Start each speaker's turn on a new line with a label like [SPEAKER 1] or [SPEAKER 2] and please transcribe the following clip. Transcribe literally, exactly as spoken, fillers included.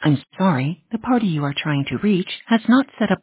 [SPEAKER 1] I'm sorry, the party you are trying to reach has not set up